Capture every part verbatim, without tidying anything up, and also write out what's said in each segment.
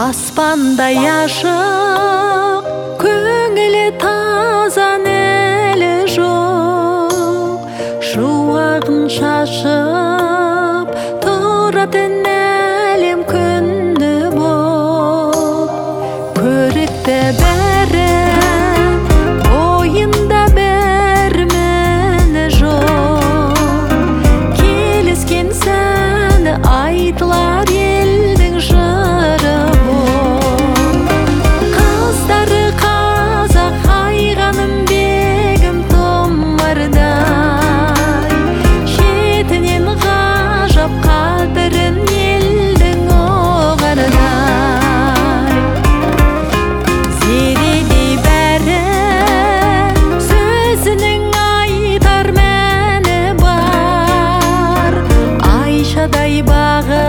Аспандай ашық, көңілі таза нәлі жоқ. Шуағын шашып, тұратын әлем күні боп. Көрікті бәрі, ойында бір мәні жоқ. Келіскен сәні айтылар елдің жыры боп. Қыздары қазақ, айғаным бегім томардай. Шетінен ғажап қадірін елдің оғардай. Зередей бәрі сөзінің айтар мәні бар. Айшадай бағы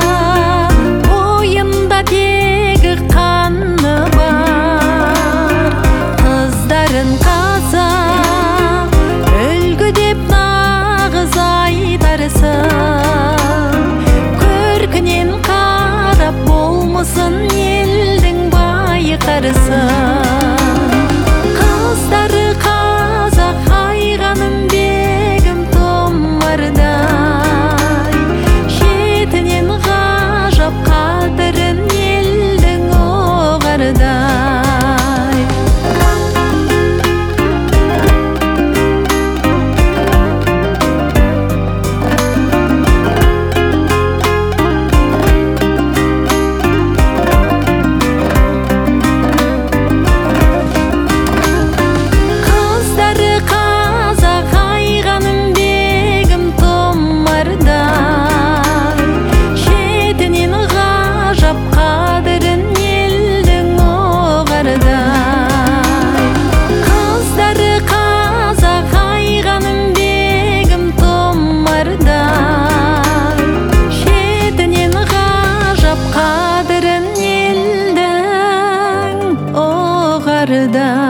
бойында тегі қаны бар. Қыздарын қазақ үлгі деп нағыз айтарсың. Көркінен қарап болмысын елдің байқарсың. Қыздары қазақ, айғаным бегім томардай. Шетінен ғажап қадірін елдің оғардай. Қыздары қазақ, айғаным бегім томардай. Шетінен ғажап қадірін елдің оғардай. Қыздары қазақ, айғаным бегім томардай. Шетінен ғажап қадірін елдің оғардай.